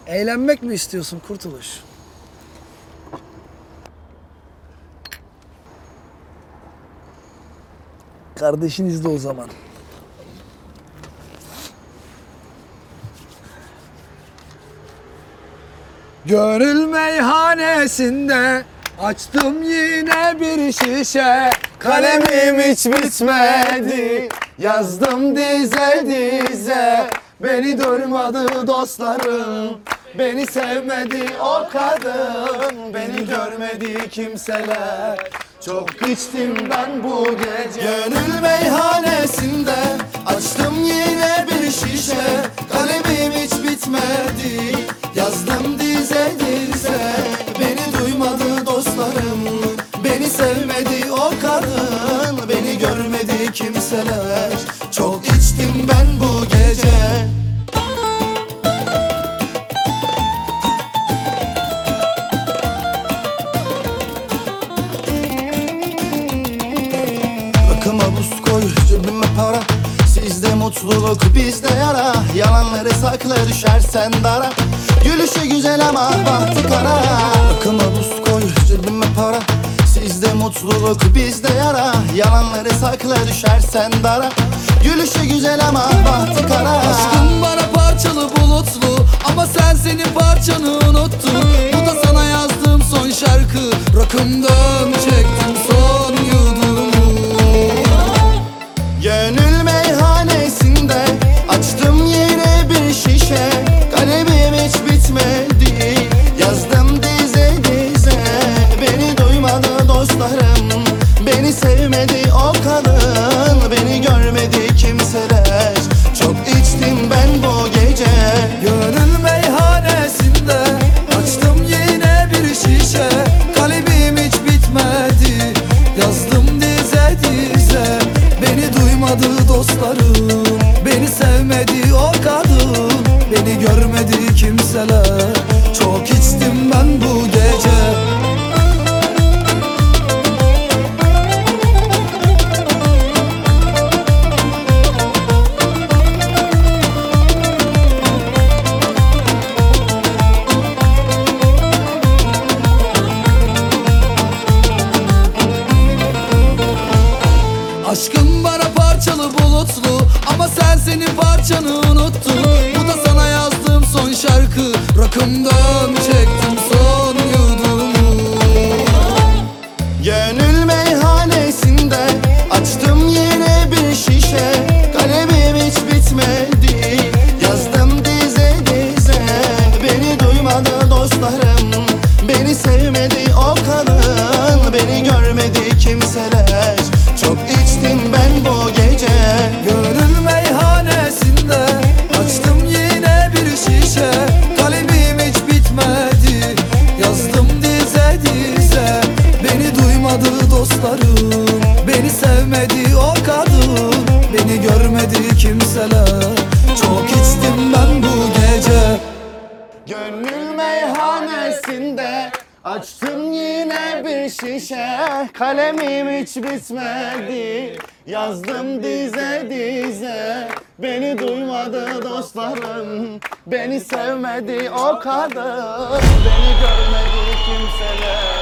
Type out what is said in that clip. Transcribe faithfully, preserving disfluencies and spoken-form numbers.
Eğlenmek mi istiyorsun Kurtuluş? Kardeşin izle o zaman. Gönül meyhanesinde açtım yine bir şişe. Kalemim hiç bitmedi, yazdım dize dize. Beni durmadı dostlarım, beni sevmedi o kadın. Beni görmedi kimseler, çok içtim ben bu gece. Gönül meyhanesinde açtım yine bir şişe. Kalemim hiç bitmedi, yazdım dize dize. Beni duymadı dostlarım, beni sevmedi o kadın. Beni görmedi kimseler, çok içtim ben bu gece. Rakıma buz koy, cebime para. Sizde mutluluk, bizde yara. Yalanları sakla, düşersen dara. Gülüşü güzel ama bahtı kara. Rakıma buz koy, cebime para. Sizde mutluluk, bizde yara. Yalanları sakla, düşersen dara. Gülüşü güzel ama bahtı kara. Aşkım bana parçalı bulutlu, ama sen senin parçanı unuttun. Bu da sana yazdığım son şarkı. Rakımdan çektim son yudumu. Gönül meyhanesinde açtım yine bir şişe. Kalemim hiç bitmedi, yazdım dize dize. Beni duymadı dostlarım, beni sevmedi o kadın. Beni görmedi kimseler, çok içtim ben bu gece. Gönül meyhanesinde açtım yine bir şişe. Kalemim hiç bitmedi, yazdım dize dize. Beni duymadı dostlarım, beni sevmedi o kadın. Beni görmedi kimseler, çok içtim ben bu gece. Aşkım bana parçalı bulutlu, ama sen senin parçanı unuttun. Bu da sana yazdığım son şarkı. Rakımdan çektim son yudumu. Gönül meyhanesinde açtım yine bir şişe. Kalemim hiç bitmedi, yazdım dize dize. Beni duymadı dostlarım, beni sevmedi o kadın. Beni görmedi kimseler, çok içtim ben bu gece. Gönül meyhanesinde açtım yine bir şişe. Kalemim hiç bitmedi, yazdım dize dize. Beni duymadı dostlarım, beni sevmedi o kadın. Beni görmedi kimseler, çok içtim ben bu gece. Gönül meyhanesinde açtım yine bir şişe. Kalemim hiç bitmedi, yazdım dize dize. Beni duymadı dostlarım, beni sevmedi o kadın. Beni görmedi kimseler,